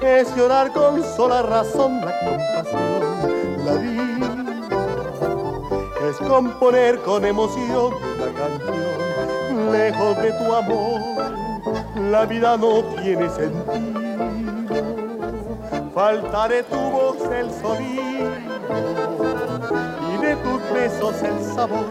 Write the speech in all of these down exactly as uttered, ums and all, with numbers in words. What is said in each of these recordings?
es llorar con sola razón la compasión, la vida es componer con emoción una canción. Lejos de tu amor, la vida no tiene sentido. Faltaré tu voz el sonido y de tus besos el sabor.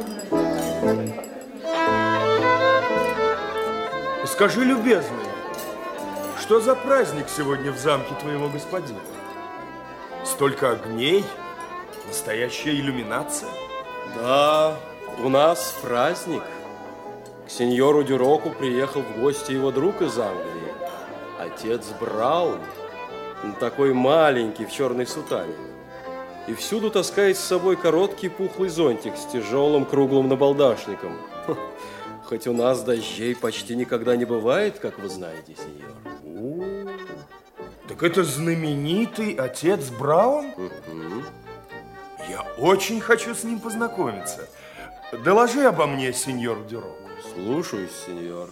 Скажи, любезный, что за праздник сегодня в замке твоего господина? Столько огней, настоящая иллюминация. Да, у нас праздник. К сеньору Дюроку приехал в гости его друг из Англии, отец Браун, такой маленький в черной сутане. И всюду таскает с собой короткий пухлый зонтик с тяжелым круглым набалдашником. Хоть у нас дождей почти никогда не бывает, как вы знаете, сеньор. О, так это знаменитый отец Браун? Угу. Я очень хочу с ним познакомиться. Доложи обо мне сеньору Дюроку. Слушаюсь, сеньор.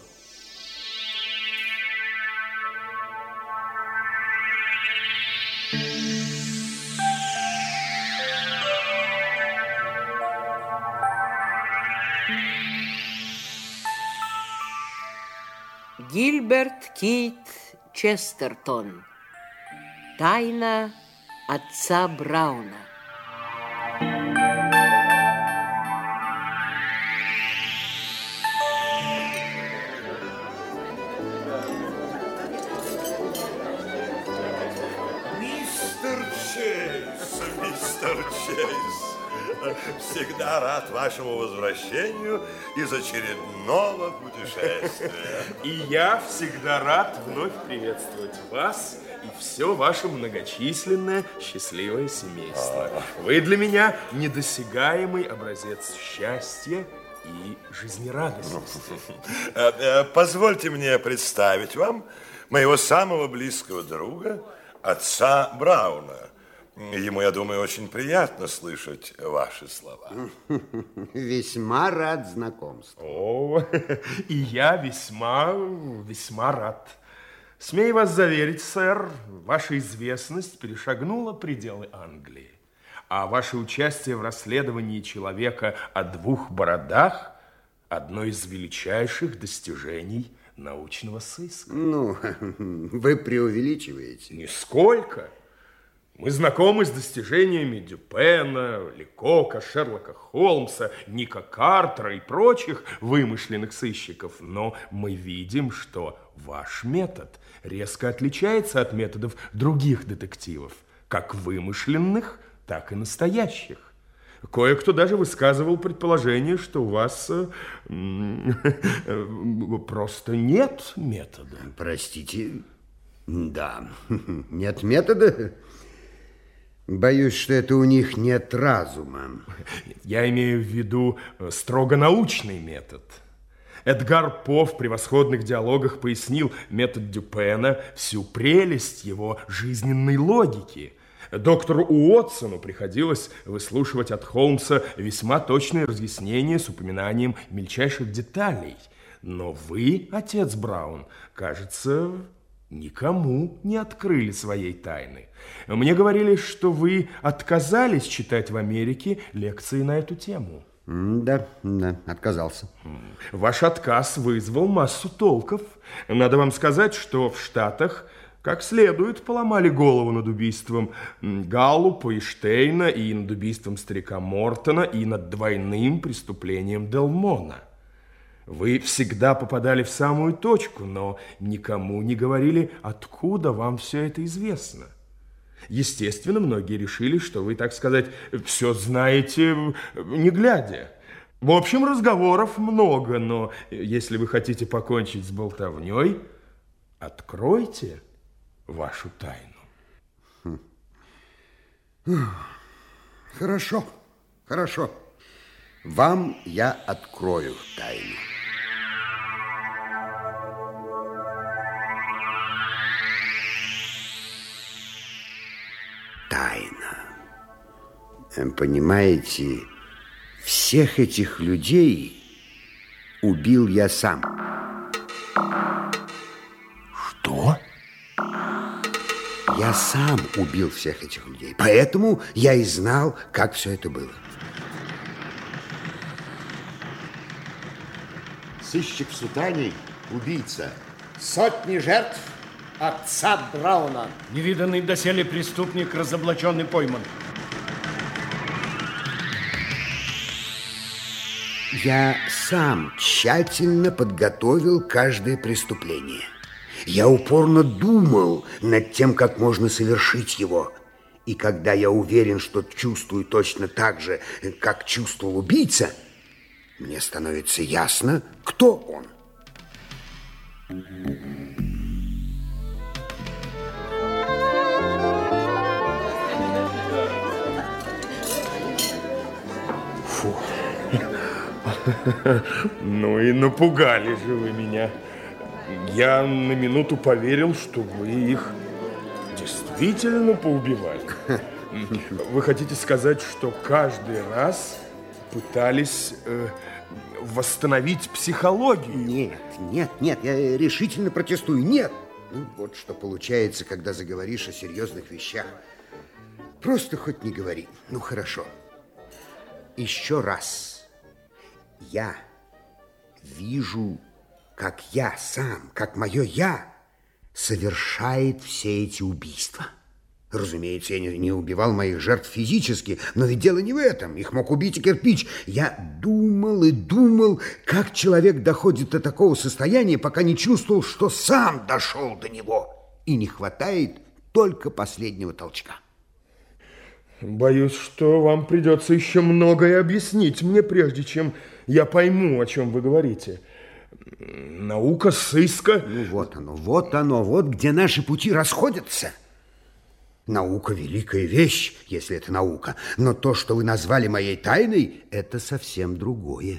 Гильберт Кит Честертон. Тайна отца Брауна. Мистер Чейз, мистер Чейз, всегда рад вашему возвращению из очередного путешествия. И я всегда рад вновь приветствовать вас и все ваше многочисленное счастливое семейство. Вы для меня недосягаемый образец счастья и жизнерадостности. Позвольте мне представить вам моего самого близкого друга, отца Брауна. Ему, я думаю, очень приятно слышать ваши слова. Весьма рад знакомству. О, и я весьма, весьма рад. Смею вас заверить, сэр, ваша известность перешагнула пределы Англии, а ваше участие в расследовании человека о двух бородах – одно из величайших достижений научного сыска. Ну, вы преувеличиваете. Нисколько. Мы знакомы с достижениями Дюпена, Лекока, Шерлока Холмса, Ника Картера и прочих вымышленных сыщиков, но мы видим, что ваш метод резко отличается от методов других детективов, как вымышленных, так и настоящих. Кое-кто даже высказывал предположение, что у вас просто нет метода. Простите, да, нет метода? Боюсь, что это у них нет разума. Я имею в виду строго научный метод. Эдгар По в превосходных диалогах пояснил метод Дюпена, всю прелесть его жизненной логики. Доктору Уотсону приходилось выслушивать от Холмса весьма точные разъяснения с упоминанием мельчайших деталей. Но вы, отец Браун, кажется, никому не открыли своей тайны. Мне говорили, что вы отказались читать в Америке лекции на эту тему. Да, да, отказался. Ваш отказ вызвал массу толков. Надо вам сказать, что в Штатах как следует поломали голову над убийством Галлупа и Штейна, и над убийством старика Мортона, и над двойным преступлением Делмона. Вы всегда попадали в самую точку, но никому не говорили, откуда вам все это известно. Естественно, многие решили, что вы, так сказать, все знаете, не глядя. В общем, разговоров много, но если вы хотите покончить с болтовней, откройте вашу тайну. Хорошо, хорошо. Вам я открою тайну. Тайна. Понимаете, всех этих людей убил я сам. Что? Я сам убил всех этих людей. Поэтому я и знал, как все это было. Сыщик в сутане, убийца. Сотни жертв отца Брауна. Невиданный доселе преступник, разоблаченный, пойман. Я сам тщательно подготовил каждое преступление. Я упорно думал над тем, как можно совершить его. И когда я уверен, что чувствую точно так же, как чувствовал убийца, мне становится ясно, кто он. Фу. Ну и напугали же вы меня. Я на минуту поверил, что вы их действительно поубивали. Вы хотите сказать, что каждый раз пытались э, восстановить психологию? Нет, нет, нет, я решительно протестую. Нет. Ну, вот что получается, когда заговоришь о серьезных вещах. Просто хоть не говори. Ну, хорошо. Еще раз. Я вижу, как я сам, как мое «я» совершает все эти убийства. Разумеется, я не, не убивал моих жертв физически, но ведь дело не в этом. Их мог убить и кирпич. Я думал и думал, как человек доходит до такого состояния, пока не чувствовал, что сам дошел до него. И не хватает только последнего толчка. Боюсь, что вам придется еще многое объяснить мне, прежде чем я пойму, о чем вы говорите. Наука сыска... Ну, вот оно, вот оно, вот где наши пути расходятся. Наука – великая вещь, если это наука. Но то, что вы назвали моей тайной, это совсем другое.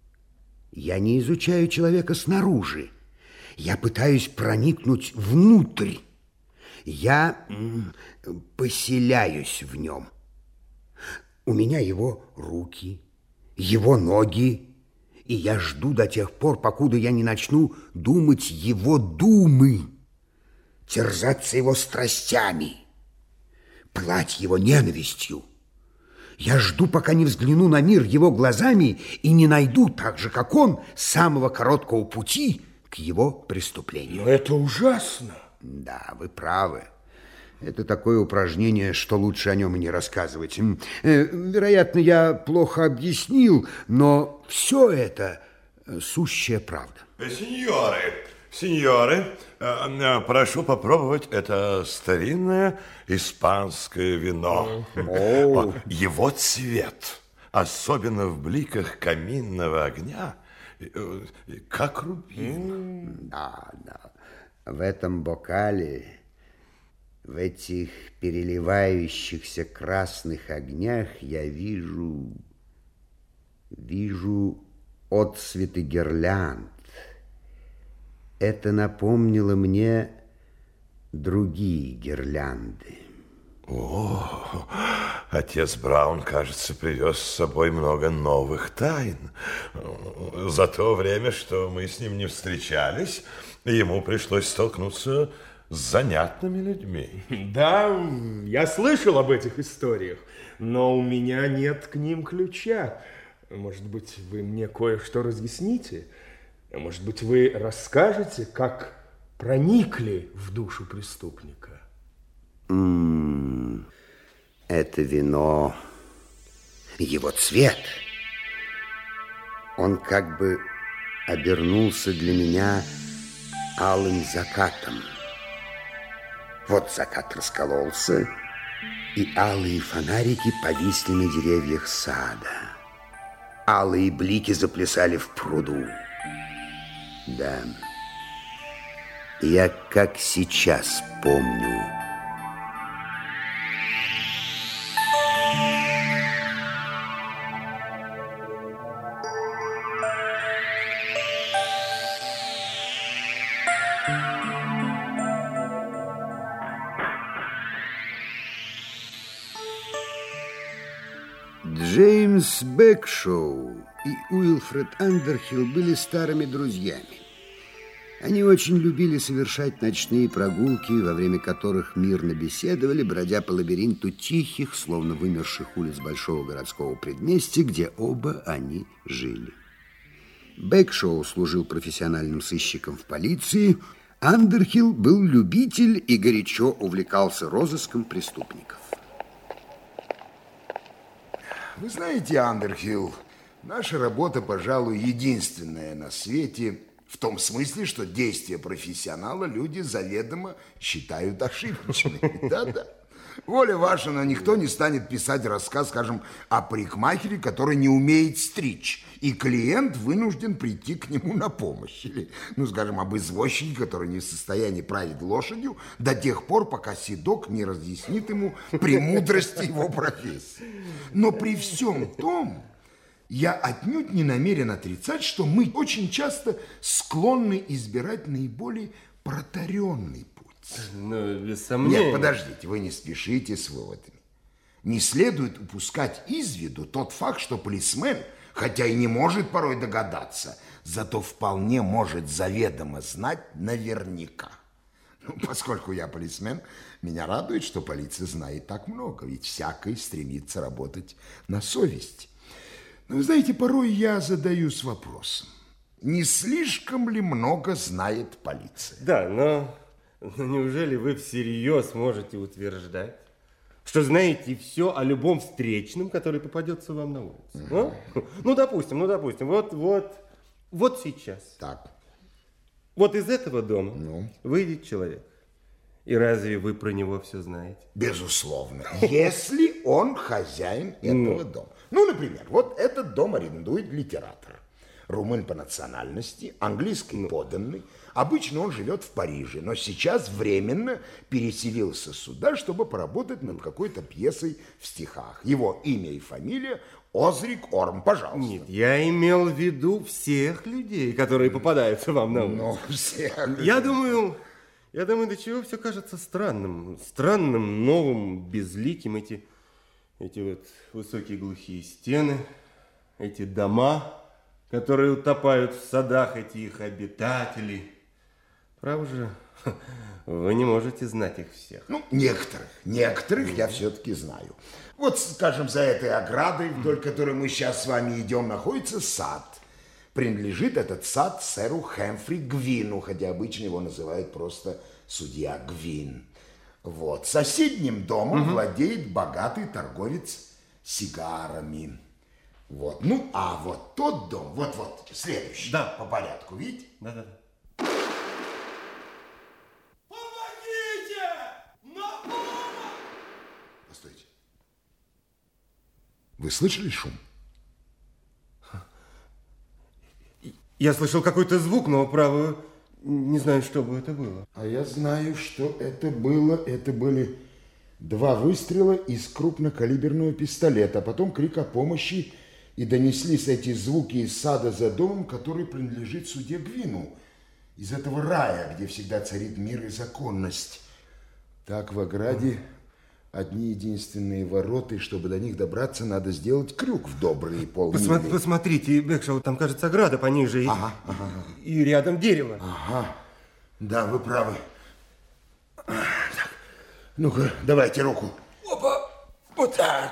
Я не изучаю человека снаружи. Я пытаюсь проникнуть внутрь. Я поселяюсь в нем. У меня его руки, его ноги, и я жду до тех пор, покуда я не начну думать его думы, терзаться его страстями, пылать его ненавистью. Я жду, пока не взгляну на мир его глазами и не найду, так же, как он, самого короткого пути к его преступлению. Но это ужасно. Да, вы правы. Это такое упражнение, что лучше о нем и не рассказывать. Вероятно, я плохо объяснил, но все это сущая правда. Сеньоры, сеньоры, прошу попробовать это старинное испанское вино. О. Его цвет, особенно в бликах каминного огня, как рубин. Да, да. В этом бокале, в этих переливающихся красных огнях я вижу, вижу отцветы гирлянд. Это напомнило мне другие гирлянды. О, отец Браун, кажется, привез с собой много новых тайн. За то время, что мы с ним не встречались, ему пришлось столкнуться с занятными людьми. Да, я слышал об этих историях, но у меня нет к ним ключа. Может быть, вы мне кое-что разъясните? Может быть, вы расскажете, как проникли в душу преступника? М-м, это вино, его цвет, он как бы обернулся для меня алым закатом. Вот закат раскололся, и алые фонарики повисли на деревьях сада. Алые блики заплясали в пруду. Да, я как сейчас помню. Джеймс Бэкшоу и Уилфред Андерхилл были старыми друзьями. Они очень любили совершать ночные прогулки, во время которых мирно беседовали, бродя по лабиринту тихих, словно вымерших улиц большого городского предместья, где оба они жили. Бэкшоу служил профессиональным сыщиком в полиции. Андерхилл был любитель и горячо увлекался розыском преступников. Вы знаете, Андерхилл, наша работа, пожалуй, единственная на свете, в том смысле, что действия профессионала люди заведомо считают ошибочными. Да-да. Воля ваша, но никто не станет писать рассказ, скажем, о парикмахере, который не умеет стричь, и клиент вынужден прийти к нему на помощь. Или, ну, скажем, об извозчике, который не в состоянии править лошадью до тех пор, пока седок не разъяснит ему премудрости его профессии. Но при всем том, я отнюдь не намерен отрицать, что мы очень часто склонны избирать наиболее протаренный путь. Ну, без сомнения. Нет, подождите, вы не спешите с выводами. Не следует упускать из виду тот факт, что полисмен, хотя и не может порой догадаться, зато вполне может заведомо знать наверняка. Ну, поскольку я полисмен, меня радует, что полиция знает так много, ведь всякий стремится работать на совесть. Но, вы знаете, порой я задаюсь вопросом, не слишком ли много знает полиция? Да, но... Но неужели вы всерьез можете утверждать, что знаете все о любом встречном, который попадется вам на улице? Uh-huh. А? Ну, допустим, ну, допустим, вот, вот, вот сейчас. Так. Вот из этого дома ну? выйдет человек. И разве вы про него все знаете? Безусловно. Если он хозяин этого дома. Ну, например, вот этот дом арендует литератор. Румын по национальности, английский подданный. Обычно он живет в Париже, но сейчас временно переселился сюда, чтобы поработать над какой-то пьесой в стихах. Его имя и фамилия Озрик Орм, пожалуйста. Нет, я имел в виду всех людей, которые попадаются вам на улице. Ну, всех. Я думаю, я думаю, до чего все кажется странным. Странным, новым, безликим. Эти, эти вот высокие глухие стены, эти дома, которые утопают в садах, эти их обитатели. Право же, вы не можете знать их всех. Ну, некоторых, некоторых я все-таки знаю. Вот, скажем, за этой оградой, вдоль которой мы сейчас с вами идем, находится сад. Принадлежит этот сад сэру Хэмфри Гвину, хотя обычно его называют просто судья Гвин. Вот, соседним домом угу. владеет богатый торговец сигарами. Вот, ну, а вот тот дом, вот-вот, следующий, да. по порядку, видите? Да-да-да. Постойте. Вы слышали шум? Я слышал какой-то звук, но, право, не знаю, что бы это было. А я знаю, что это было. Это были два выстрела из крупнокалиберного пистолета, а потом крик о помощи, и донеслись эти звуки из сада за домом, который принадлежит судье Гвину, из этого рая, где всегда царит мир и законность. Так в ограде одни единственные ворота, и чтобы до них добраться, надо сделать крюк в добрые полмили. Посмотри, посмотрите, Бэкшоу, там, кажется, ограда пониже, ага, и, ага. и рядом дерево. Ага, да, вы правы. Так, ну-ка, давайте руку. Опа, вот так.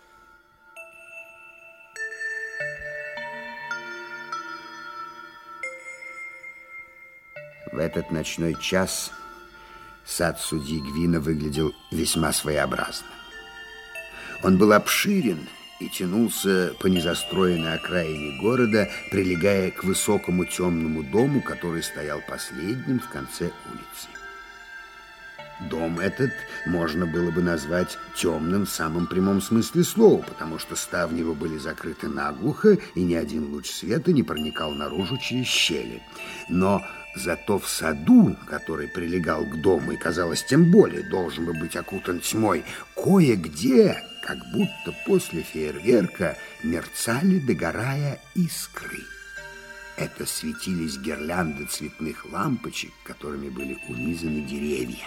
В этот ночной час сад судьи Гвина выглядел весьма своеобразно. Он был обширен и тянулся по незастроенной окраине города, прилегая к высокому темному дому, который стоял последним в конце улицы. Дом этот можно было бы назвать темным в самом прямом смысле слова, потому что ставни его были закрыты наглухо, и ни один луч света не проникал наружу через щели. Но зато в саду, который прилегал к дому и, казалось, тем более должен бы быть окутан тьмой, кое-где, как будто после фейерверка, мерцали, догорая, искры. Это светились гирлянды цветных лампочек, которыми были унизаны деревья.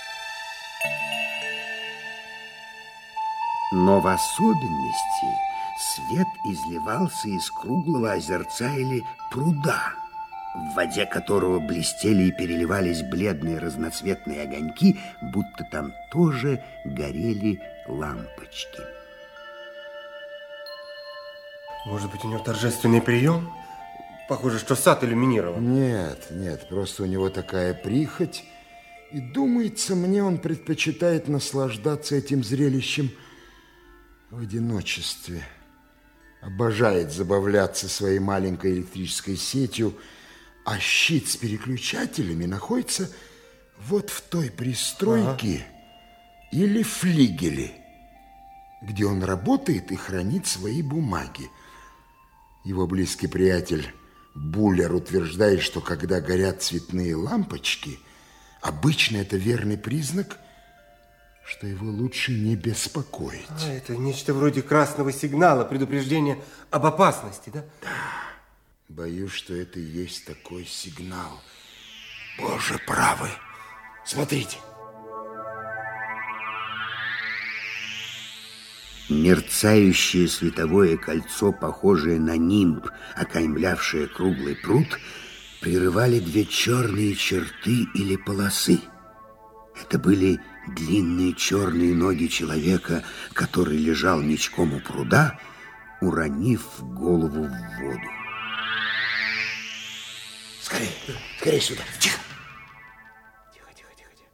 Но в особенности Свет изливался из круглого озерца или пруда, в воде которого блестели и переливались бледные разноцветные огоньки, будто там тоже горели лампочки. Может быть, у него торжественный прием? Похоже, что сад иллюминирован. Нет, нет, просто у него такая прихоть. И думается мне, он предпочитает наслаждаться этим зрелищем в одиночестве. Обожает забавляться своей маленькой электрической сетью, а щит с переключателями находится вот в той пристройке ага. или флигеле, где он работает и хранит свои бумаги. Его близкий приятель Буллер утверждает, что когда горят цветные лампочки, обычно это верный признак, что его лучше не беспокоить. А, это нечто вроде красного сигнала, предупреждения об опасности, да? Да. Боюсь, что это и есть такой сигнал. Боже, правы. Смотрите. Мерцающее световое кольцо, похожее на нимб, окаймлявшее круглый пруд, прерывали две черные черты или полосы. Это были длинные черные ноги человека, который лежал ничком у пруда, уронив голову в воду. Скорей, скорей сюда. Тихо. Тихо, тихо, тихо, тихо.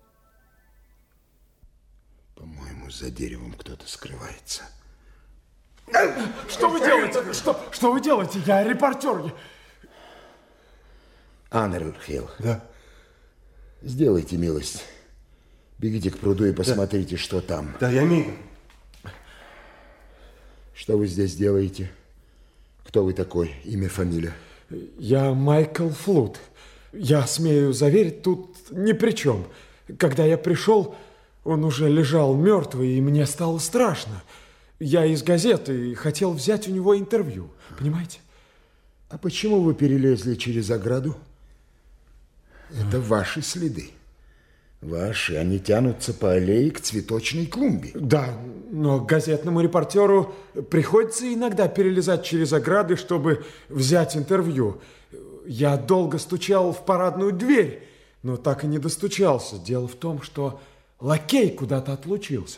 По-моему, за деревом кто-то скрывается. Что вы делаете? Что, что вы делаете? Я репортер. Андерхилл. Да. Сделайте милость. Бегите к пруду и посмотрите, да. что там. Да, я мигом. Что вы здесь делаете? Кто вы такой? Имя, фамилия? Я Майкл Флут. Я смею заверить, тут ни при чем. Когда я пришел, он уже лежал мертвый, и мне стало страшно. Я из газеты и хотел взять у него интервью. Понимаете? А почему вы перелезли через ограду? Это ваши следы. Ваши, они тянутся по аллее к цветочной клумбе. Да, но газетному репортеру приходится иногда перелезать через ограды, чтобы взять интервью. Я долго стучал в парадную дверь, но так и не достучался. Дело в том, что лакей куда-то отлучился.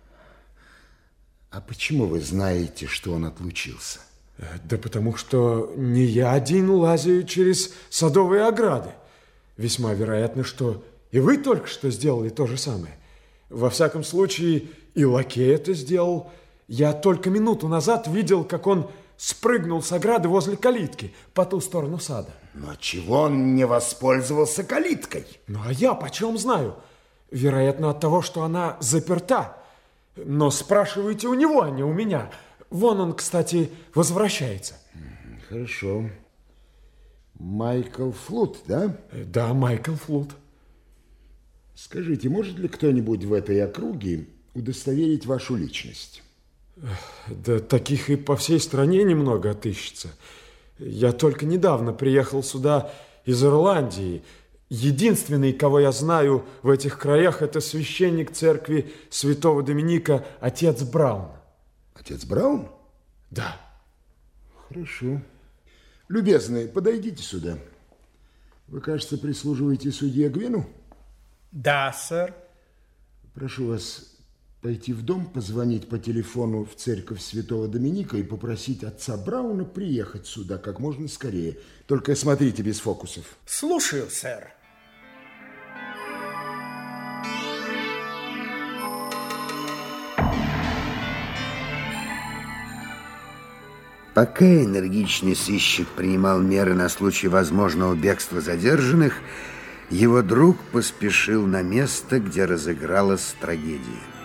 А почему вы знаете, что он отлучился? Да потому что не я один лазаю через садовые ограды. Весьма вероятно, что и вы только что сделали то же самое. Во всяком случае, и лакей это сделал. Я только минуту назад видел, как он спрыгнул с ограды возле калитки по ту сторону сада. Но чего он не воспользовался калиткой? Ну, а я почем знаю? Вероятно, от того, что она заперта. Но спрашивайте у него, а не у меня. Вон он, кстати, возвращается. Хорошо. Майкл Флут, да? Да, Майкл Флут. Скажите, может ли кто-нибудь в этой округе удостоверить вашу личность? Да таких и по всей стране немного отыщется. Я только недавно приехал сюда из Ирландии. Единственный, кого я знаю в этих краях, это священник церкви святого Доминика, отец Браун. Отец Браун? Да. Хорошо. Любезный, подойдите сюда. Вы, кажется, прислуживаете судье Гвину? Да, сэр. Прошу вас пойти в дом, позвонить по телефону в церковь святого Доминика и попросить отца Брауна приехать сюда как можно скорее. Только смотрите без фокусов. Слушаю, сэр. Пока энергичный сыщик принимал меры на случай возможного бегства задержанных, его друг поспешил на место, где разыгралась трагедия.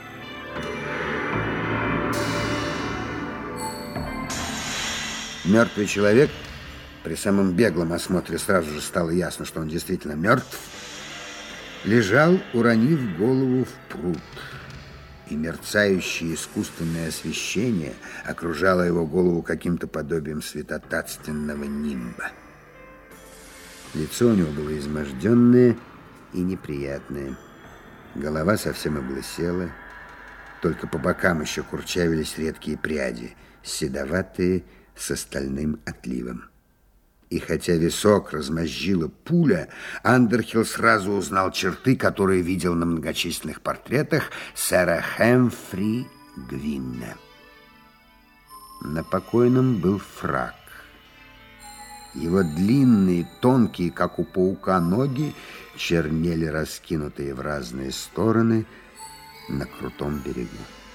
Мертвый человек, при самом беглом осмотре сразу же стало ясно, что он действительно мертв, лежал, уронив голову в пруд, и мерцающее искусственное освещение окружало его голову каким-то подобием святотатственного нимба. Лицо у него было изможденное и неприятное. Голова совсем облысела. Только по бокам еще курчавились редкие пряди, седоватые с остальным отливом. И хотя висок размозжила пуля, Андерхилл сразу узнал черты, которые видел на многочисленных портретах сэра Хэмфри Гвинна. На покойном был фрак. Его длинные, тонкие, как у паука, ноги чернели, раскинутые в разные стороны на крутом берегу.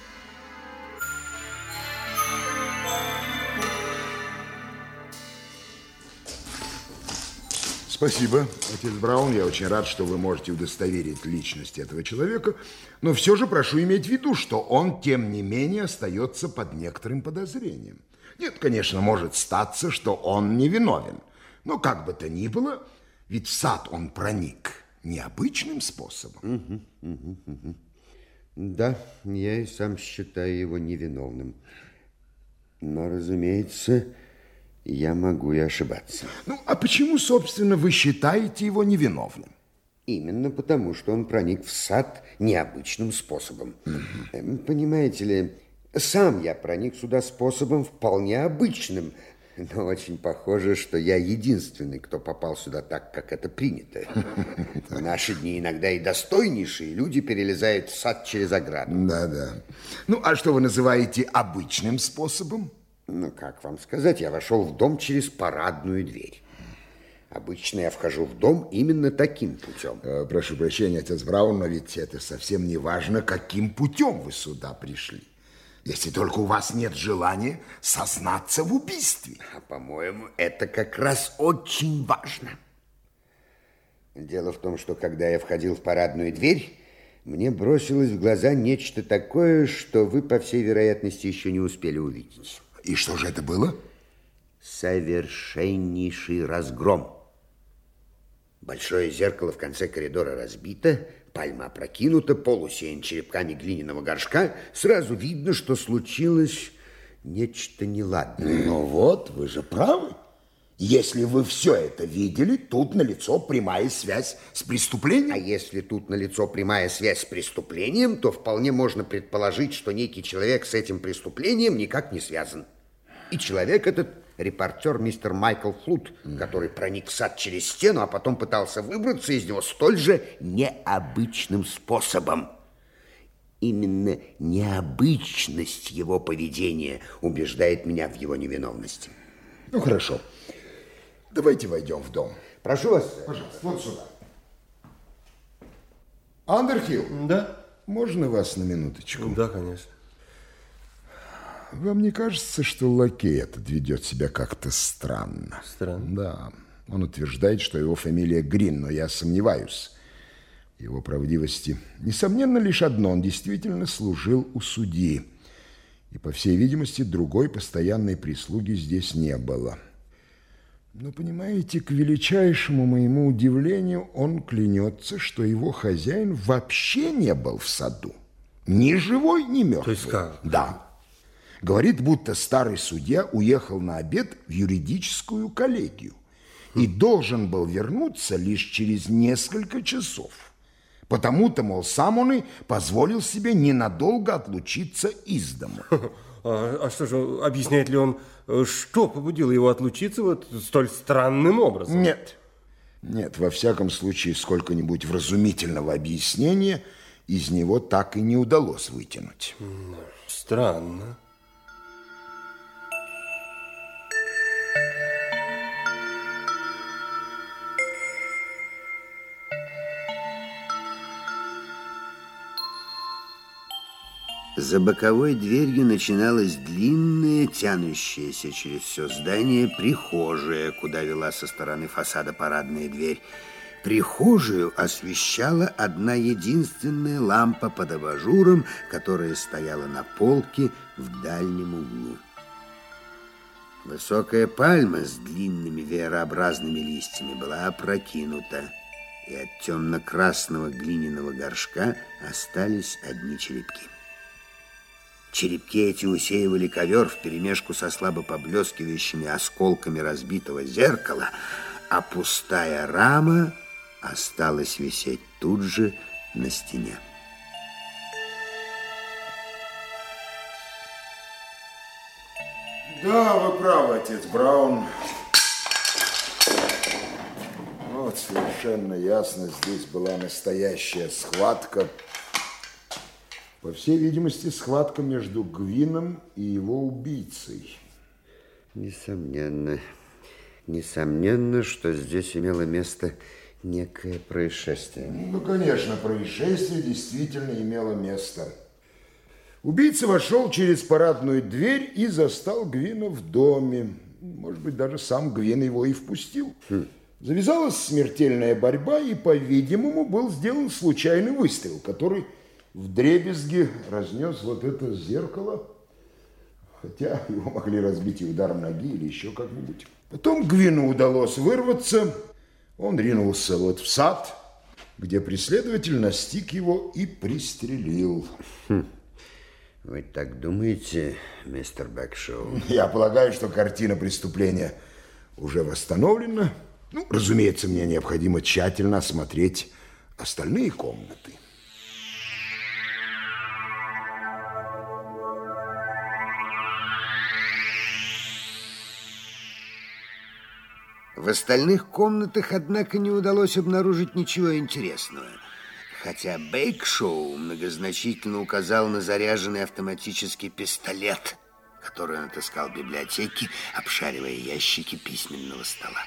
Спасибо, отец Браун. Я очень рад, что вы можете удостоверить личность этого человека. Но все же прошу иметь в виду, что он, тем не менее, остается под некоторым подозрением. Нет, конечно, может статься, что он невиновен. Но как бы то ни было, ведь в сад он проник необычным способом. Угу, угу, угу. Да, я и сам считаю его невиновным. Но, разумеется, я могу и ошибаться. Ну, а почему, собственно, вы считаете его невиновным? Именно потому, что он проник в сад необычным способом. Угу. Понимаете ли, сам я проник сюда способом вполне обычным, но очень похоже, что я единственный, кто попал сюда так, как это принято. В наши дни иногда и достойнейшие люди перелезают в сад через ограду. Да-да. Ну, а что вы называете обычным способом? Ну, как вам сказать, я вошел в дом через парадную дверь. Обычно я вхожу в дом именно таким путем. Э, прошу прощения, отец Браун, но ведь это совсем не важно, каким путем вы сюда пришли. Если только у вас нет желания сознаться в убийстве. А, по-моему, это как раз очень важно. Дело в том, что когда я входил в парадную дверь, мне бросилось в глаза нечто такое, что вы, по всей вероятности, еще не успели увидеть. И что же это было? Совершеннейший разгром. Большое зеркало в конце коридора разбито, пальма опрокинута, пол усеян черепками глиняного горшка. Сразу видно, что случилось нечто неладное. Ну вот, вы же правы. Если вы все это видели, тут налицо прямая связь с преступлением. А если тут налицо прямая связь с преступлением, то вполне можно предположить, что некий человек с этим преступлением никак не связан. И человек этот репортер мистер Майкл Флут, mm. который проник в сад через стену, а потом пытался выбраться из него столь же необычным способом. Именно необычность его поведения убеждает меня в его невиновности. Ну, хорошо. Давайте войдем в дом. Прошу вас. Пожалуйста, вот сюда. Андерхилл. Да? Можно вас на минуточку? Да, конечно. Вам не кажется, что лакей этот ведет себя как-то странно? Странно? Да. Он утверждает, что его фамилия Грин, но я сомневаюсь в его правдивости. Несомненно, лишь одно. Он действительно служил у судьи. И, по всей видимости, другой постоянной прислуги здесь не было. Но, понимаете, к величайшему моему удивлению, он клянется, что его хозяин вообще не был в саду. Ни живой, ни мертвый. То есть как? Да. Говорит, будто старый судья уехал на обед в юридическую коллегию и должен был вернуться лишь через несколько часов. Потому-то, мол, сам он и позволил себе ненадолго отлучиться из дому. А, а что же, объясняет ли он, что побудило его отлучиться вот столь странным образом? Нет. Нет, во всяком случае, сколько-нибудь вразумительного объяснения из него так и не удалось вытянуть. Странно. За боковой дверью начиналась длинная, тянущаяся через все здание прихожая, куда вела со стороны фасада парадная дверь. Прихожую освещала одна единственная лампа под абажуром, которая стояла на полке в дальнем углу. Высокая пальма с длинными веерообразными листьями была опрокинута, и от темно-красного глиняного горшка остались одни черепки. Черепки эти усеивали ковер вперемешку со слабо поблескивающими осколками разбитого зеркала, а пустая рама осталась висеть тут же на стене. Да, вы правы, отец Браун. Вот совершенно ясно, здесь была настоящая схватка. По всей видимости, схватка между Гвином и его убийцей. Несомненно, несомненно, что здесь имело место некое происшествие. Ну, конечно, происшествие действительно имело место. Убийца вошел через парадную дверь и застал Гвина в доме. Может быть, даже сам Гвин его и впустил. Хм. Завязалась смертельная борьба, и, по-видимому, был сделан случайный выстрел, который вдребезги разнес вот это зеркало. Хотя его могли разбить и ударом ноги или еще как-нибудь. Потом Гвину удалось вырваться. Он ринулся вот в сад, где преследователь настиг его и пристрелил. Хм. Вы так думаете, мистер Бэкшоу? Я полагаю, что картина преступления уже восстановлена. Ну, разумеется, мне необходимо тщательно осмотреть остальные комнаты. В остальных комнатах, однако, не удалось обнаружить ничего интересного. Хотя Бэкшоу многозначительно указал на заряженный автоматический пистолет, который он отыскал в библиотеке, обшаривая ящики письменного стола.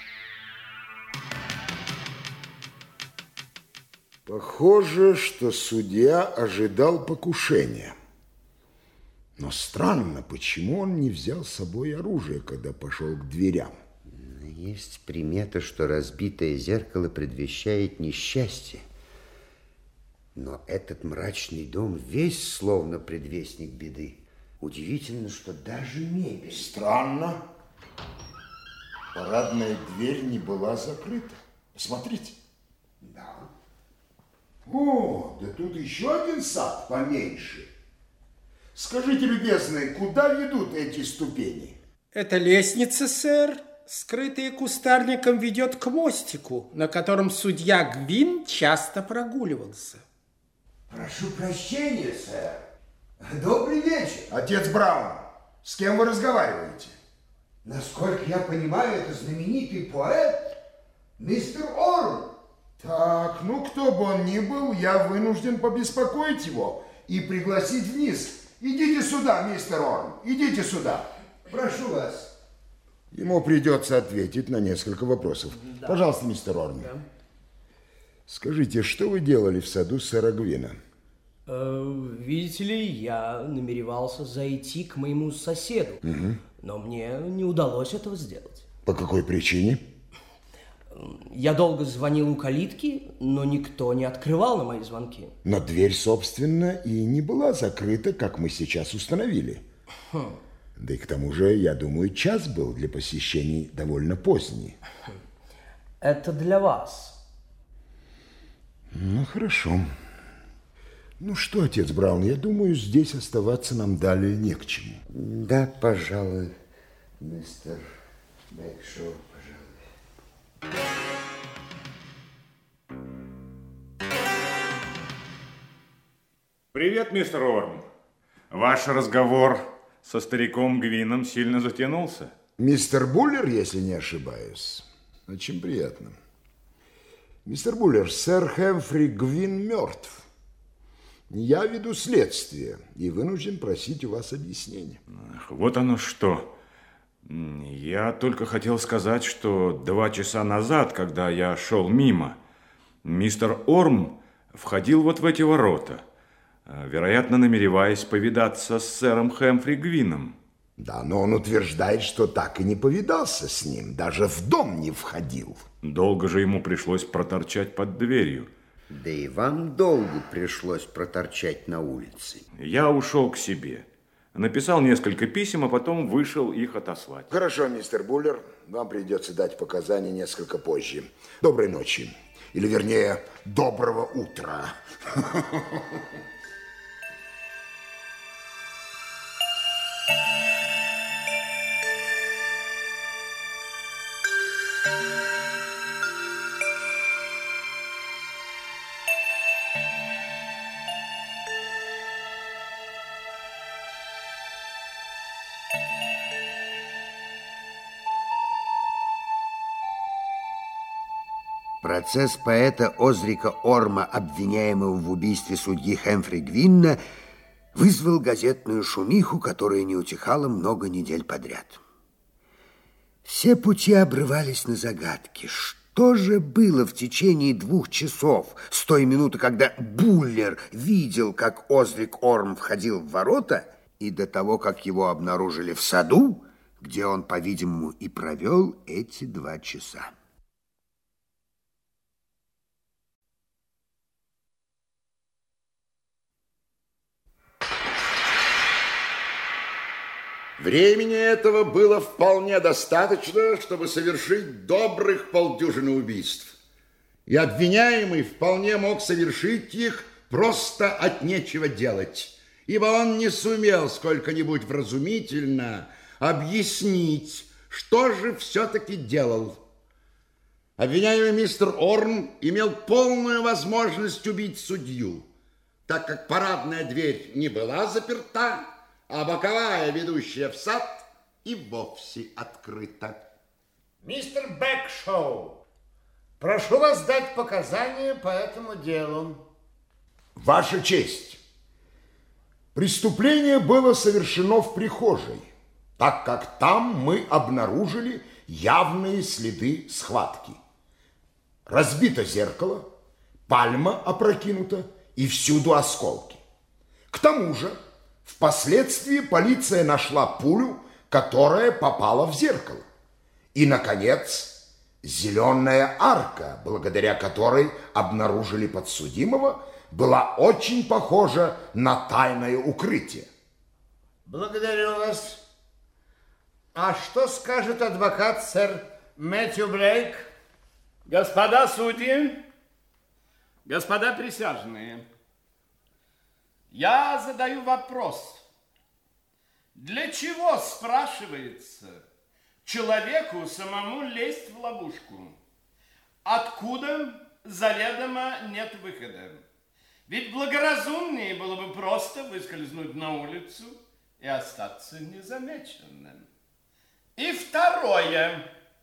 Похоже, что судья ожидал покушения. Но странно, почему он не взял с собой оружие, когда пошел к дверям. Есть примета, что разбитое зеркало предвещает несчастье. Но этот мрачный дом весь словно предвестник беды. Удивительно, что даже мебель... Странно. Парадная дверь не была закрыта. Посмотрите. Да. О, да тут еще один сад поменьше. Скажите, любезный, куда ведут эти ступени? Это лестница, сэр, скрытая кустарником, ведет к мостику, на котором судья Гвин часто прогуливался. Прошу прощения, сэр. Добрый вечер. Отец Браун, с кем вы разговариваете? Насколько я понимаю, это знаменитый поэт мистер Орм. Так, ну кто бы он ни был, я вынужден побеспокоить его и пригласить вниз. Идите сюда, мистер Орм, идите сюда. Прошу вас. Ему придется ответить на несколько вопросов. Да. Пожалуйста, мистер Орм. Да. Скажите, что вы делали в саду сэра Гвина? Э, видите ли, я намеревался зайти к моему соседу, угу. но мне не удалось этого сделать. По какой причине? Я долго звонил у калитки, но никто не открывал на мои звонки. Но дверь, собственно, и не была закрыта, как мы сейчас установили. Хм. Да и к тому же, я думаю, час был для посещений довольно поздний. Это для вас. Ну, хорошо. Ну что, отец Браун, я думаю, здесь оставаться нам далее не к чему. Да, пожалуй, мистер Бэкшоу, пожалуй. Привет, мистер Орм. Ваш разговор со стариком Гвином сильно затянулся. Мистер Буллер, если не ошибаюсь. Очень приятно. Мистер Буллер, сэр Хэмфри Гвин мертв. Я веду следствие и вынужден просить у вас объяснения. Ах, вот оно что. Я только хотел сказать, что два часа назад, когда я шел мимо, мистер Орм входил вот в эти ворота, вероятно, намереваясь повидаться с сэром Хэмфри Гвином. Да, но он утверждает, что так и не повидался с ним, даже в дом не входил. Долго же ему пришлось проторчать под дверью. Да и вам долго пришлось проторчать на улице. Я ушел к себе. Написал несколько писем, а потом вышел их отослать. Хорошо, мистер Буллер, вам придется дать показания несколько позже. Доброй ночи. Или, вернее, доброго утра. Процесс поэта Озрика Орма, обвиняемого в убийстве судьи Хэмфри Гвинна, вызвал газетную шумиху, которая не утихала много недель подряд. Все пути обрывались на загадки. Что же было в течение двух часов с той минуты, когда Буллер видел, как Озрик Орм входил в ворота, и до того, как его обнаружили в саду, где он, по-видимому, и провел эти два часа? Времени этого было вполне достаточно, чтобы совершить добрых полдюжины убийств. И обвиняемый вполне мог совершить их просто от нечего делать, ибо он не сумел сколько-нибудь вразумительно объяснить, что же все-таки делал. Обвиняемый мистер Орм имел полную возможность убить судью, так как парадная дверь не была заперта, а боковая, ведущая в сад, и вовсе открыта. Мистер Бэкшоу, прошу вас дать показания по этому делу. Ваша честь, преступление было совершено в прихожей, так как там мы обнаружили явные следы схватки. Разбито зеркало, пальма опрокинута и всюду осколки. К тому же, впоследствии полиция нашла пулю, которая попала в зеркало. И, наконец, зеленая арка, благодаря которой обнаружили подсудимого, была очень похожа на тайное укрытие. Благодарю вас. А что скажет адвокат сэр Мэтью Блейк? Господа судьи, господа присяжные, я задаю вопрос. Для чего, спрашивается, человеку самому лезть в ловушку? Откуда заведомо нет выхода? Ведь благоразумнее было бы просто выскользнуть на улицу и остаться незамеченным. И второе.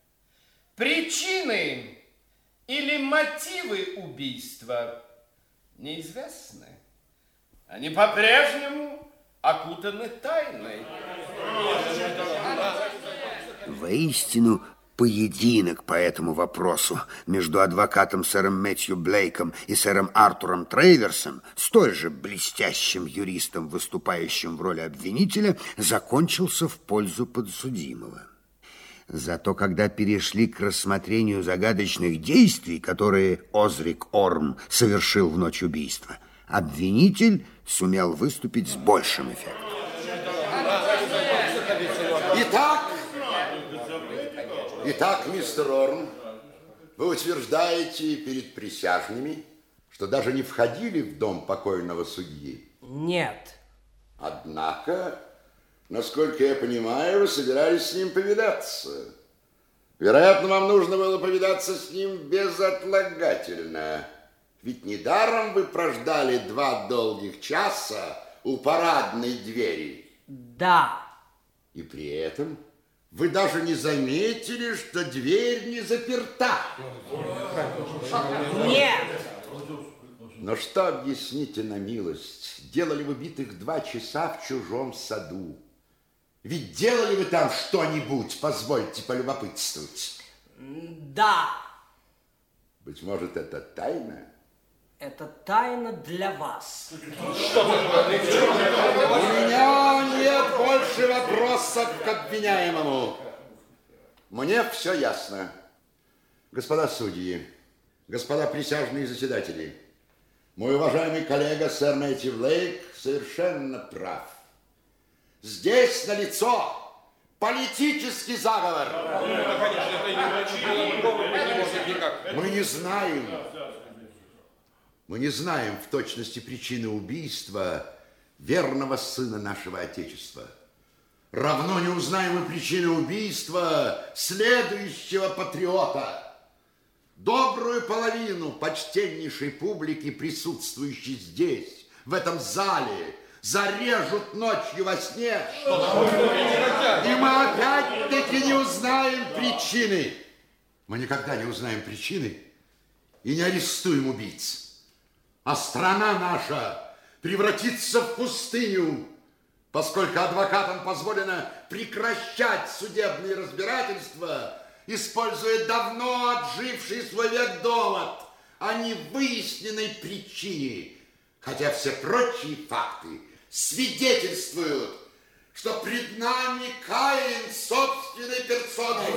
Причины или мотивы убийства неизвестны. Они по-прежнему окутаны тайной. Воистину, поединок по этому вопросу между адвокатом сэром Мэтью Блейком и сэром Артуром Трейверсом, столь же блестящим юристом, выступающим в роли обвинителя, закончился в пользу подсудимого. Зато когда перешли к рассмотрению загадочных действий, которые Озрик Орм совершил в ночь убийства, обвинитель сумел выступить с большим эффектом. Итак, итак, мистер Орм, вы утверждаете перед присяжными, что даже не входили в дом покойного судьи? Нет. Однако, насколько я понимаю, вы собирались с ним повидаться. Вероятно, вам нужно было повидаться с ним безотлагательно. Ведь недаром вы прождали два долгих часа у парадной двери. Да. И при этом вы даже не заметили, что дверь не заперта. Нет. Но что, объясните на милость, делали вы битых два часа в чужом саду? Ведь делали вы там что-нибудь, позвольте полюбопытствовать? Да. Быть может, это тайна? Это тайна для вас. У меня нет больше вопросов к обвиняемому. Мне все ясно. Господа судьи, господа присяжные заседатели, мой уважаемый коллега сэр Мэтью Блейк совершенно прав. Здесь налицо политический заговор. Мы не знаем, мы не знаем в точности причины убийства верного сына нашего Отечества. Равно не узнаем и причины убийства следующего патриота. Добрую половину почтеннейшей публики, присутствующей здесь, в этом зале, зарежут ночью во сне. И мы опять-таки не узнаем причины. Мы никогда не узнаем причины, и не арестуем убийц. А страна наша превратится в пустыню, поскольку адвокатам позволено прекращать судебные разбирательства, используя давно отживший свой век довод о невыясненной причине, хотя все прочие факты свидетельствуют, что пред нами Каин собственной персоной.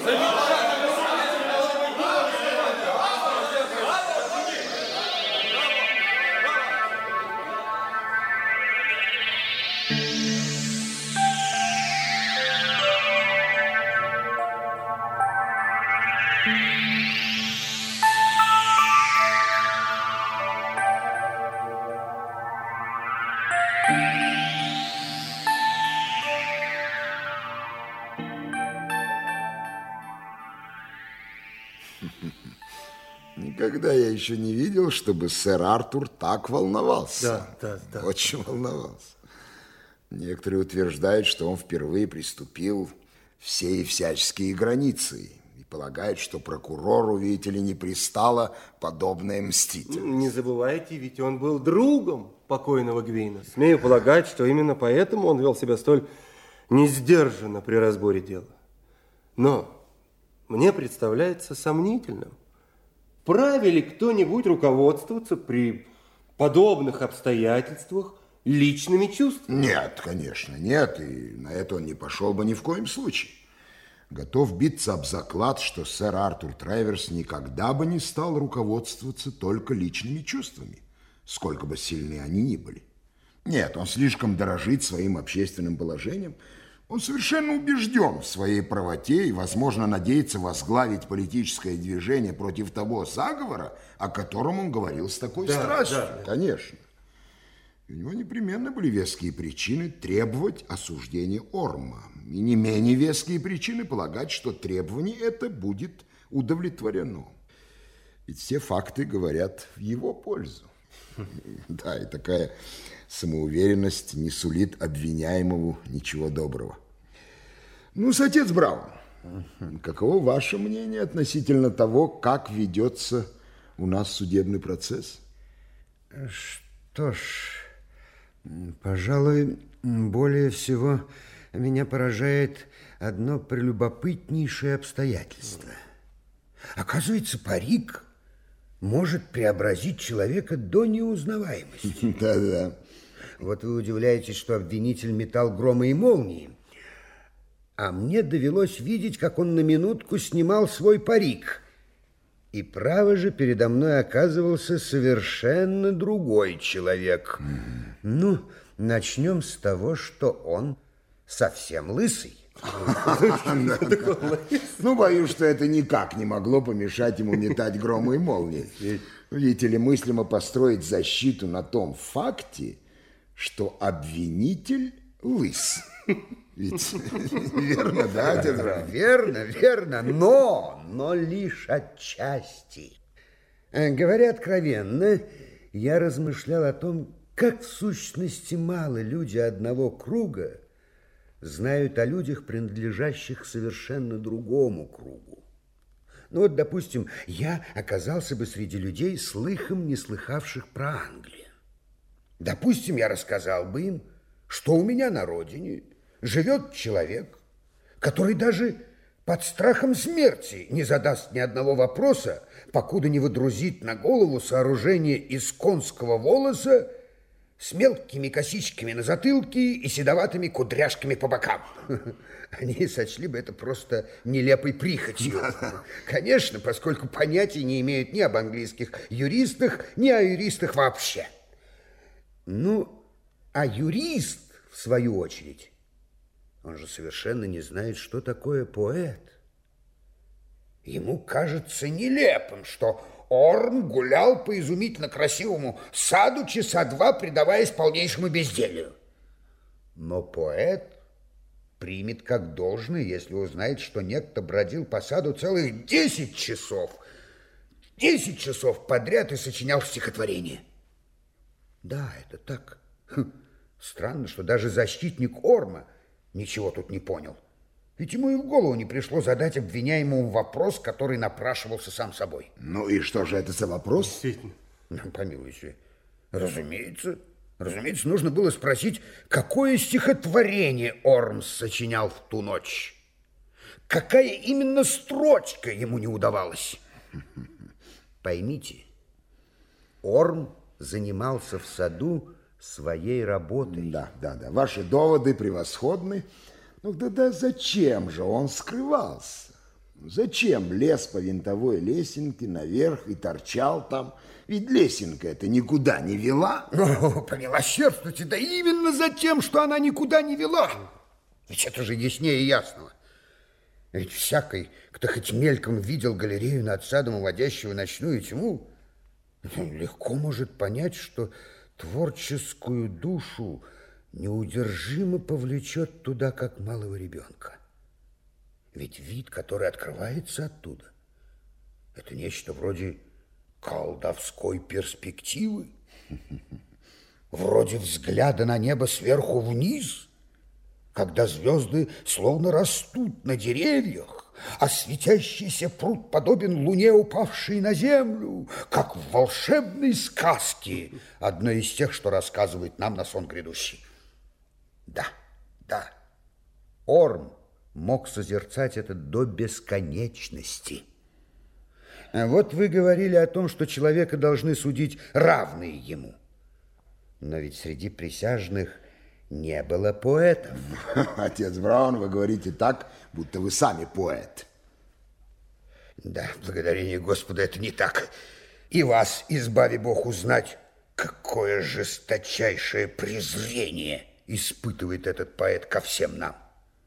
Никогда я еще не видел, чтобы сэр Артур так волновался. Да, да, да. Очень волновался. Некоторые утверждают, что он впервые приступил все и всяческие границы и полагают, что прокурору, видите ли, не пристало подобное мстительность. Не забывайте, ведь он был другом покойного Гвина. Смею полагать, что именно поэтому он вел себя столь несдержанно при разборе дела. Но мне представляется сомнительным, вправе ли кто-нибудь руководствоваться при подобных обстоятельствах личными чувствами? Нет, конечно, нет, и на это он не пошел бы ни в коем случае. Готов биться об заклад, что сэр Артур Трэверс никогда бы не стал руководствоваться только личными чувствами, сколько бы сильны они ни были. Нет, он слишком дорожит своим общественным положением. Он совершенно убежден в своей правоте и, возможно, надеется возглавить политическое движение против того заговора, о котором он говорил с такой да, страстью. Да, да. Конечно. У него непременно были веские причины требовать осуждения Орма. И не менее веские причины полагать, что требование это будет удовлетворено. Ведь все факты говорят в его пользу. Да, и такая самоуверенность не сулит обвиняемому ничего доброго. Ну, отец Браун, каково ваше мнение относительно того, как ведется у нас судебный процесс? Что ж, пожалуй, более всего меня поражает одно прелюбопытнейшее обстоятельство. Оказывается, парик может преобразить человека до неузнаваемости. Да-да. Вот вы удивляетесь, что обвинитель метал громы и молнии. А мне довелось видеть, как он на минутку снимал свой парик. И право же передо мной оказывался совершенно другой человек. Mm-hmm. Ну, начнем с того, что он совсем лысый. Ну, боюсь, что это никак не могло помешать ему метать громы и молнии. Видите ли, мыслимо построить защиту на том факте, что обвинитель лыс. Ведь верно, да, отец Браун? Верно, верно, но, но лишь отчасти. Говоря откровенно, я размышлял о том, как в сущности мало люди одного круга знают о людях, принадлежащих совершенно другому кругу. Ну вот, допустим, я оказался бы среди людей, слыхом не слыхавших про Англию. Допустим, я рассказал бы им, что у меня на родине живет человек, который даже под страхом смерти не задаст ни одного вопроса, покуда не водрузит на голову сооружение из конского волоса с мелкими косичками на затылке и седоватыми кудряшками по бокам. Они сочли бы это просто нелепой прихотью. Конечно, поскольку понятия не имеют ни об английских юристах, ни о юристах вообще. Ну, а юрист, в свою очередь, он же совершенно не знает, что такое поэт. Ему кажется нелепым, что Орм гулял по изумительно красивому саду часа два, предаваясь полнейшему безделью. Но поэт примет как должное, если узнает, что некто бродил по саду целых десять часов. Десять часов подряд и сочинял стихотворение. Да, это так. Хм. Странно, что даже защитник Орма ничего тут не понял. Ведь ему и в голову не пришло задать обвиняемому вопрос, который напрашивался сам собой. Ну и что же это за вопрос? Действительно. Ну, помилуйте. Разумеется. Разумеется, нужно было спросить, какое стихотворение Ормс сочинял в ту ночь. Какая именно строчка ему не удавалась. Поймите, Орм занимался в саду своей работой. Да, да, да. Ваши доводы превосходны. Ну да, да зачем же он скрывался? Зачем лез по винтовой лесенке наверх и торчал там? Ведь лесенка эта никуда не вела. О, помилосердствуйте, да именно за тем, что она никуда не вела. Ведь это же яснее ясного. Ведь всякий, кто хоть мельком видел галерею над садом, уводящего ночную тьму, легко может понять, что творческую душу неудержимо повлечет туда, как малого ребенка. Ведь вид, который открывается оттуда, это нечто вроде колдовской перспективы, вроде взгляда на небо сверху вниз, когда звезды словно растут на деревьях, а светящийся пруд подобен луне, упавшей на землю, как в волшебной сказке, одной из тех, что рассказывает нам на сон грядущий. Да, да, Орм мог созерцать это до бесконечности. Вот вы говорили о том, что человека должны судить равные ему. Но ведь среди присяжных не было поэтов. Отец Браун, вы говорите так, будто вы сами поэт. Да, благодарение Господу, это не так. И вас, избави Бог, узнать, какое жесточайшее презрение испытывает этот поэт ко всем нам.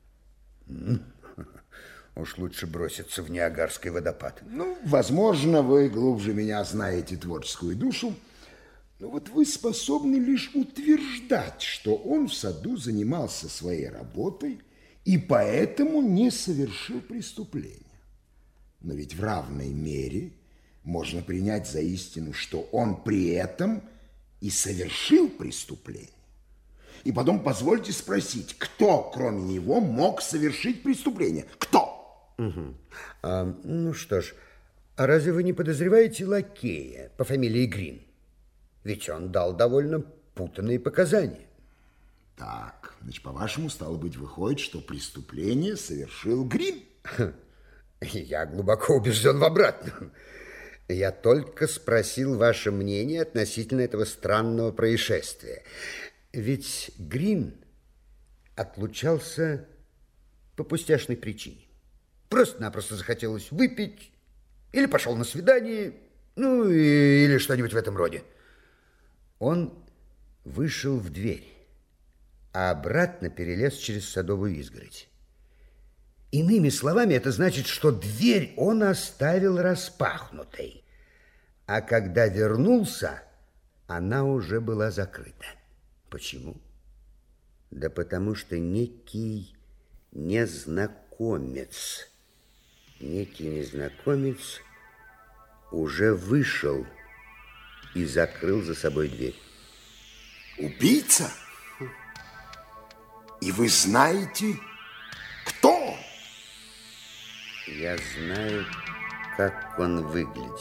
Уж лучше броситься в Ниагарский водопад. Ну, возможно, вы глубже меня знаете творческую душу, но вот вы способны лишь утверждать, что он в саду занимался своей работой и поэтому не совершил преступления. Но ведь в равной мере можно принять за истину, что он при этом и совершил преступление. И потом позвольте спросить, кто, кроме него, мог совершить преступление? Кто? Угу. А, ну что ж, а разве вы не подозреваете лакея по фамилии Грин? Ведь он дал довольно путанные показания. Так, значит, по-вашему, стало быть, выходит, что преступление совершил Грин? Я глубоко убежден в обратном. Я только спросил ваше мнение относительно этого странного происшествия. Ведь Грин отлучался по пустяшной причине. Просто-напросто захотелось выпить, или пошел на свидание, ну, или что-нибудь в этом роде. Он вышел в дверь, а обратно перелез через садовую изгородь. Иными словами, это значит, что дверь он оставил распахнутой, а когда вернулся, она уже была закрыта. Почему? Да потому что некий незнакомец, некий незнакомец уже вышел и закрыл за собой дверь. Убийца? И вы знаете, кто? Я знаю, как он выглядит.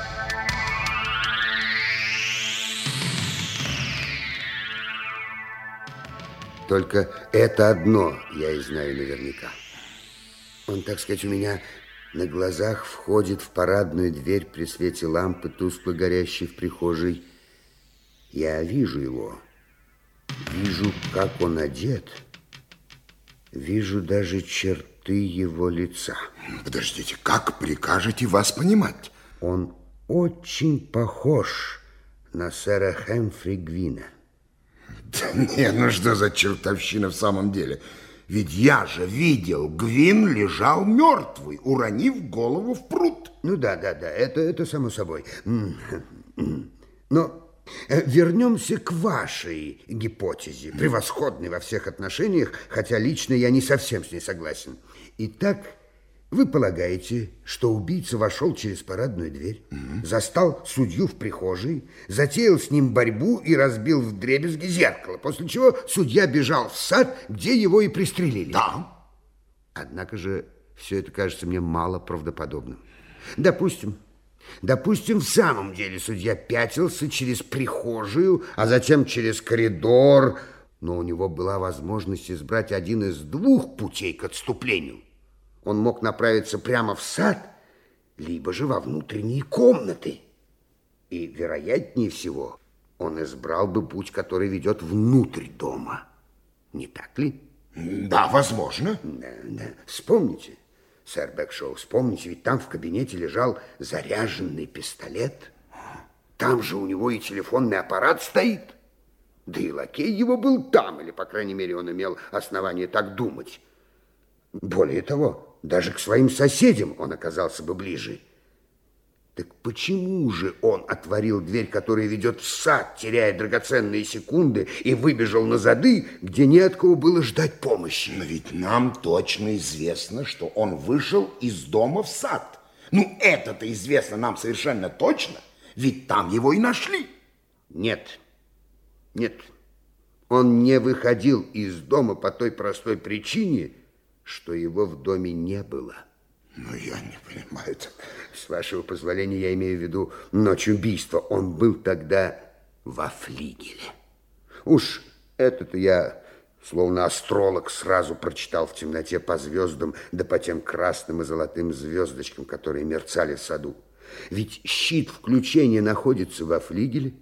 Только это одно я и знаю наверняка. Он, так сказать, у меня на глазах входит в парадную дверь при свете лампы, тускло горящей в прихожей. Я вижу его, вижу, как он одет, вижу даже черты его лица. Подождите, как прикажете вас понимать? Он очень похож на сэра Хэмфри Гвина. Да нет, ну что за чертовщина в самом деле? Ведь я же видел, Гвин лежал мертвый, уронив голову в пруд. Ну да, да, да, это, это само собой. Но вернемся к вашей гипотезе, превосходной во всех отношениях, хотя лично я не совсем с ней согласен. Итак, вы полагаете, что убийца вошел через парадную дверь, mm-hmm. застал судью в прихожей, затеял с ним борьбу и разбил вдребезги зеркало, после чего судья бежал в сад, где его и пристрелили? Да. Однако же все это кажется мне мало правдоподобным. Допустим, допустим, в самом деле судья пятился через прихожую, а затем через коридор, но у него была возможность избрать один из двух путей к отступлению. Он мог направиться прямо в сад, либо же во внутренние комнаты. И, вероятнее всего, он избрал бы путь, который ведет внутрь дома. Не так ли? Да, возможно. Да, да. Вспомните, сэр Бэкшоу, вспомните, ведь там в кабинете лежал заряженный пистолет. Там же у него и телефонный аппарат стоит. Да и лакей его был там, или, по крайней мере, он имел основание так думать. Более того, даже к своим соседям он оказался бы ближе. Так почему же он отворил дверь, которая ведет в сад, теряя драгоценные секунды, и выбежал на зады, где не от кого было ждать помощи? Но ведь нам точно известно, что он вышел из дома в сад. Ну, это-то известно нам совершенно точно, ведь там его и нашли. Нет, нет, он не выходил из дома по той простой причине, что его в доме не было. Ну, я не понимаю. С вашего позволения, я имею в виду ночь убийства. Он был тогда во флигеле. Уж это-то я, словно астролог, сразу прочитал в темноте по звездам, да по тем красным и золотым звездочкам, которые мерцали в саду. Ведь щит включения находится во флигеле.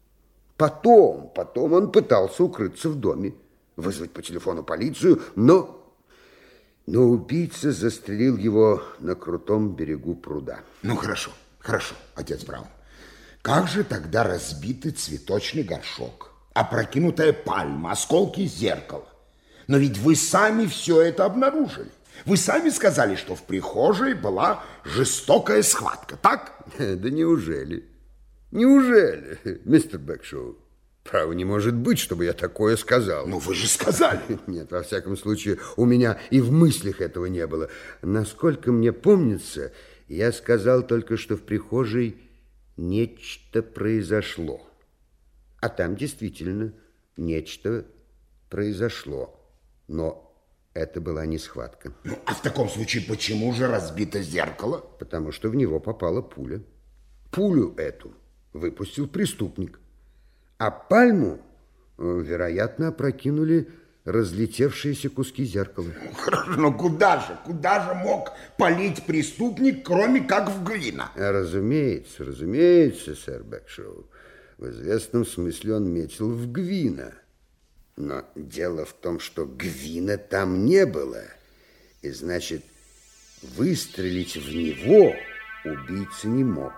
Потом, потом он пытался укрыться в доме, вызвать по телефону полицию, но... Но убийца застрелил его на крутом берегу пруда. Ну, хорошо, хорошо, отец Браун. Как же тогда разбитый цветочный горшок, опрокинутая пальма, осколки зеркала? Но ведь вы сами все это обнаружили. Вы сами сказали, что в прихожей была жестокая схватка, так? Да неужели? Неужели, мистер Бэкшоу? Право, не может быть, чтобы я такое сказал. Ну, вы же сказали. Нет, во всяком случае, у меня и в мыслях этого не было. Насколько мне помнится, я сказал только, что в прихожей нечто произошло. А там действительно нечто произошло. Но это была не схватка. Ну, а в таком случае почему же разбито зеркало? Потому что в него попала пуля. Пулю эту выпустил преступник. А пальму, вероятно, опрокинули разлетевшиеся куски зеркала. Хорошо, но куда же, куда же мог палить преступник, кроме как в Гвина? Разумеется, разумеется, сэр Бэкшоу. В известном смысле он метил в Гвина. Но дело в том, что Гвина там не было. И значит, выстрелить в него убийца не мог.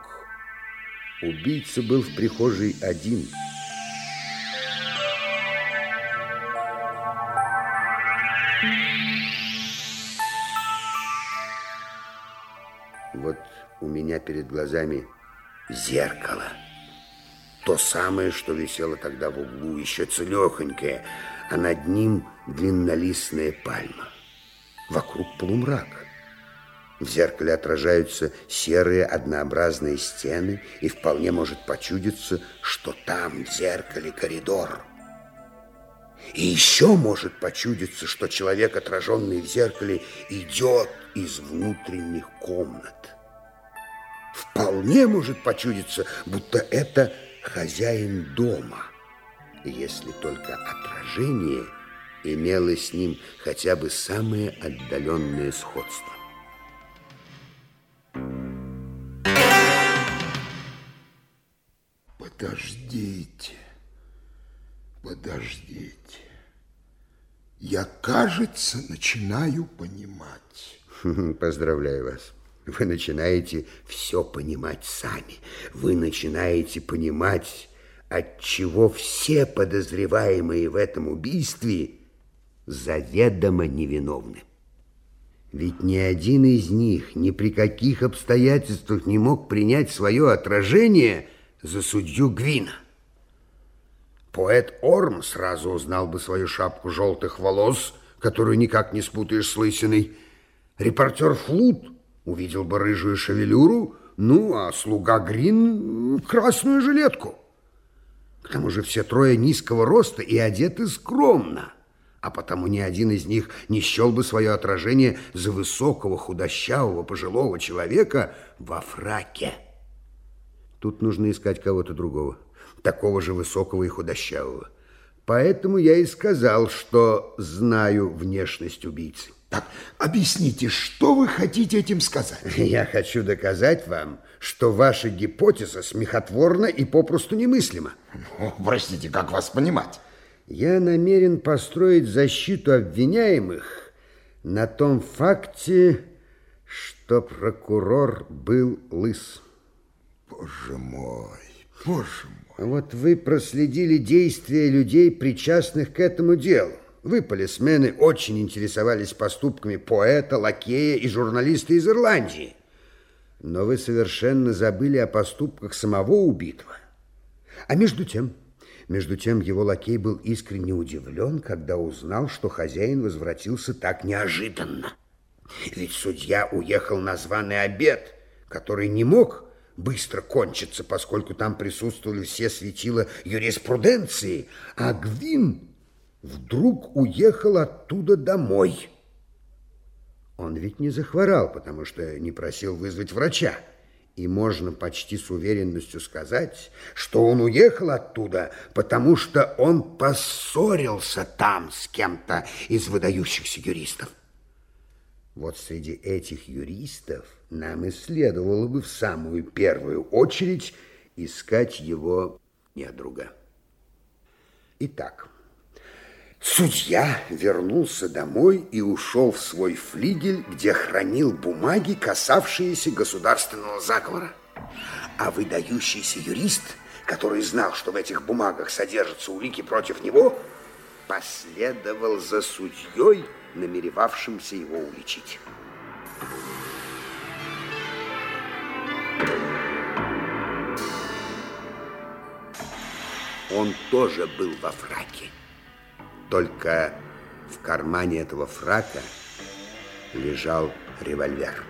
Убийца был в прихожей один. Вот у меня перед глазами зеркало. То самое, что висело тогда в углу, еще целехонькое, а над ним длиннолистная пальма. Вокруг полумрак. В зеркале отражаются серые однообразные стены, и вполне может почудиться, что там в зеркале коридор. И еще может почудиться, что человек, отраженный в зеркале, идет из внутренних комнат. Вполне может почудиться, будто это хозяин дома, если только отражение имело с ним хотя бы самое отдаленное сходство. Подождите, подождите. Я, кажется, начинаю понимать. Поздравляю вас. Вы начинаете все понимать сами. Вы начинаете понимать, отчего все подозреваемые в этом убийстве заведомо невиновны. Ведь ни один из них ни при каких обстоятельствах не мог принять свое отражение за судью Гвина. Поэт Орм сразу узнал бы свою шапку желтых волос, которую никак не спутаешь с лысиной. Репортер Флут увидел бы рыжую шевелюру, ну, а слуга Грин — красную жилетку. К тому же все трое низкого роста и одеты скромно. а потому ни один из них не счел бы свое отражение за высокого, худощавого, пожилого человека во фраке. Тут нужно искать кого-то другого, такого же высокого и худощавого. Поэтому я и сказал, что знаю внешность убийцы. Так, объясните, что вы хотите этим сказать? Я хочу доказать вам, что ваша гипотеза смехотворна и попросту немыслима. О, простите, как вас понимать? Я намерен построить защиту обвиняемых на том факте, что прокурор был лыс. Боже мой, боже мой. Вот вы проследили действия людей, причастных к этому делу. Вы, полисмены, очень интересовались поступками поэта, лакея и журналиста из Ирландии. Но вы совершенно забыли о поступках самого убитого. А между тем, между тем его лакей был искренне удивлен, когда узнал, что хозяин возвратился так неожиданно. Ведь судья уехал на званый обед, который не мог быстро кончиться, поскольку там присутствовали все светила юриспруденции, а Гвин вдруг уехал оттуда домой. Он ведь не захворал, потому что не просил вызвать врача. И можно почти с уверенностью сказать, что он уехал оттуда, потому что он поссорился там с кем-то из выдающихся юристов. Вот среди этих юристов нам и следовало бы в самую первую очередь искать его недруга. Итак, судья вернулся домой и ушел в свой флигель, где хранил бумаги, касавшиеся государственного заговора. А выдающийся юрист, который знал, что в этих бумагах содержатся улики против него, последовал за судьей, намеревавшимся его уличить. Он тоже был во фраке. Только в кармане этого фрака лежал револьвер.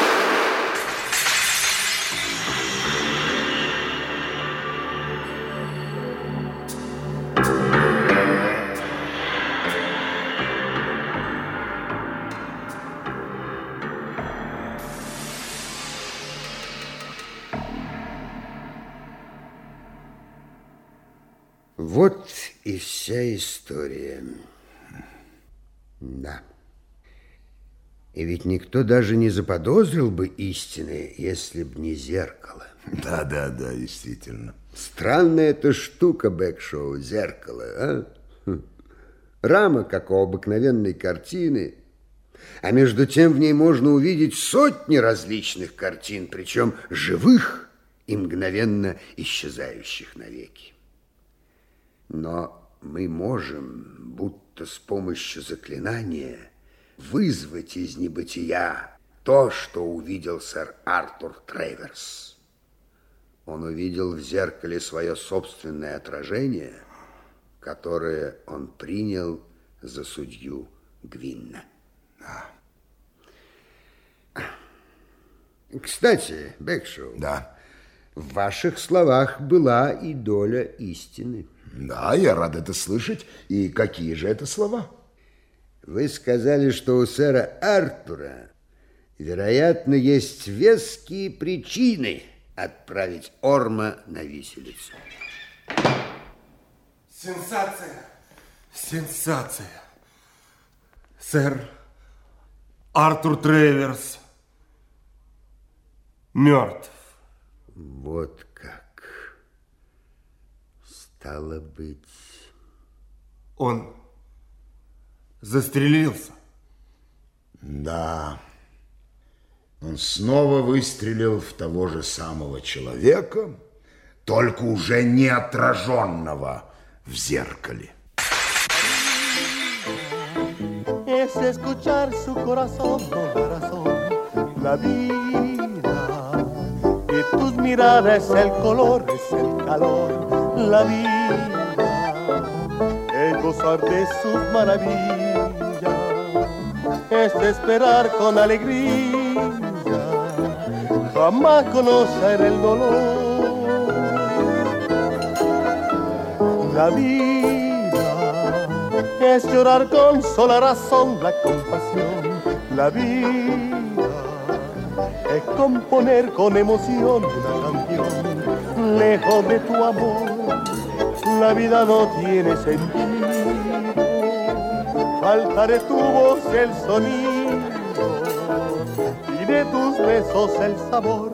Вот и вся история. Да. И ведь никто даже не заподозрил бы истины, если б не зеркало. Да, да, да, действительно. Странная эта штука, Бэкшоу, зеркало, а? Хм. Рама, как у обыкновенной картины, а между тем в ней можно увидеть сотни различных картин, причем живых и мгновенно исчезающих навеки. Но мы можем, будто с помощью заклинания, вызвать из небытия то, что увидел сэр Артур Трейверс. Он увидел в зеркале свое собственное отражение, которое он принял за судью Гвинна. Кстати, Бэкшоу, да. В ваших словах была и доля истины. Да, я рад это слышать. И какие же это слова? Вы сказали, что у сэра Артура, вероятно, есть веские причины отправить Орма на виселицу. Сенсация! Сенсация! Сэр Артур Трейверс мертв. Вот как. Стало быть... Он застрелился. Да. Он снова выстрелил в того же самого человека, только уже не отраженного в зеркале. Es escuchar su corazón con la razón, la vida, y tus miradas el color, es el calor, la vida, es gozar de sus maravillas, es esperar con alegría, jamás conocer el dolor, la vida es llorar con sola razón la compasión. La vida es componer con emoción una canción. Lejos de tu amor, la vida no tiene sentido. Falta de tu voz el sonido y de tus besos el sabor.